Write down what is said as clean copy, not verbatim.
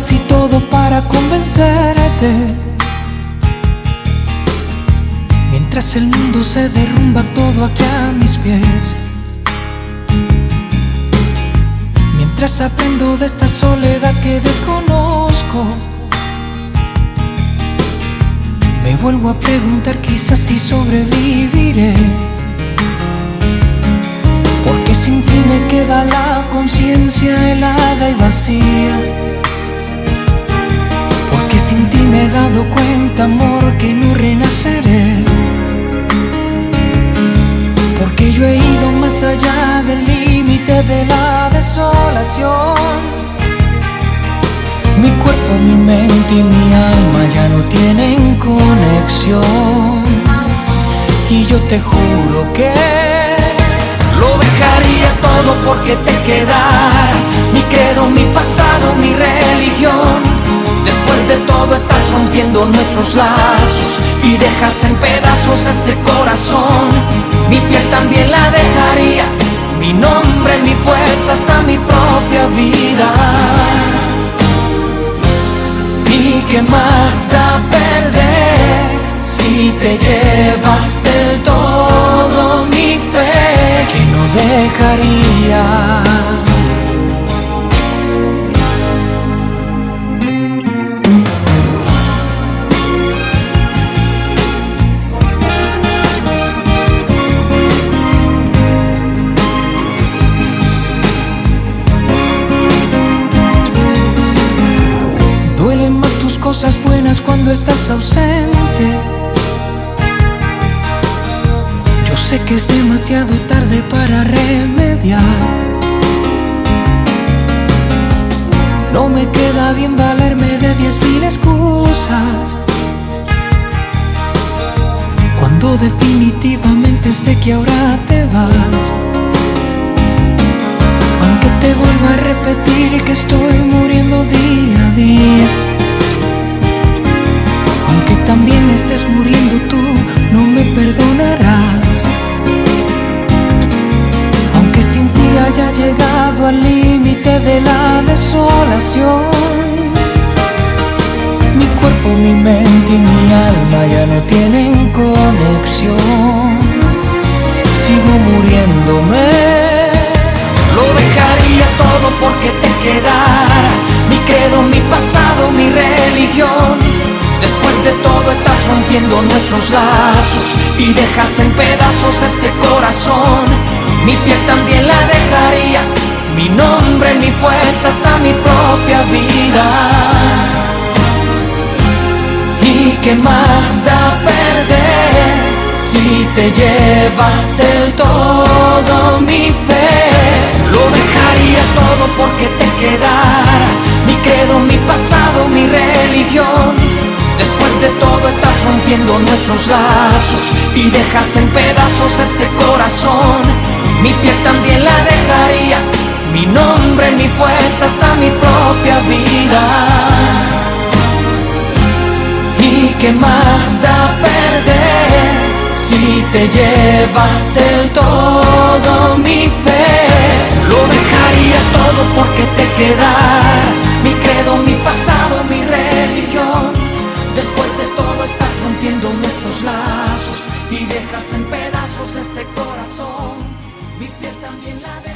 casi todo para convencerte. Mientras el mundo se derrumba todo aquí a mis pies, mientras aprendo de esta soledad que desconozco, me vuelvo a preguntar quizás si sobreviviré. Porque sin ti me queda la conciencia helada y vacía. Porque sin ti me he dado cuenta, amor, que no renaceré. Porque yo he ido más allá del límite de la desolación. Mi cuerpo, mi mente y mi alma ya no tienen conexión. Y yo te juro que lo dejaría todo porque te quedaras. Mi credo, mi pasado, mi religión. Después de todo estás rompiendo nuestros lazos y dejas en pedazos este corazón. Mi piel también la dejaría, mi nombre, mi fuerza, hasta mi propia vida. ¿Y qué más da perder si te llevas del todo mi fe, que no dejaría? Duelen más tus cosas buenas cuando estás ausente. Yo sé que es demasiado tarde para remediar. No me queda bien valerme de 10.000 excusas, cuando definitivamente sé que ahora te vas. Aunque te vuelva a repetir que estoy muriendo día a día, aunque también estés muriendo tú, no me perdonarás. Aunque sin ti haya llegado al límite de la desolación, mi cuerpo, mi mente y mi alma ya no tienen conexión. Sigo muriéndome. Lo dejaría todo porque te quedaras. Mi credo, mi pasado, mi religión. Después de todo estás rompiendo nuestros lazos y dejas en pedazos este corazón. Mi piel también la dejaría, mi nombre, mi fuerza, hasta mi propia vida. ¿Y qué más da perder si te llevas del todo mi fe? Lo dejaría todo porque te quedaras. Mi credo, mi pasado, mi religión. Después de todo estás rompiendo nuestros lazos y dejas en pedazos este corazón. Mi piel también la dejaría, mi nombre, mi fuerza, hasta mi propia vida. ¿Y qué más da perder si te llevas del todo mi fe? Lo dejaría todo porque te quedaras. Mi credo, mi pasado, mi religión. Después de todo estás rompiendo nuestros lazos y dejas en pedazos este corazón. Mi piel también la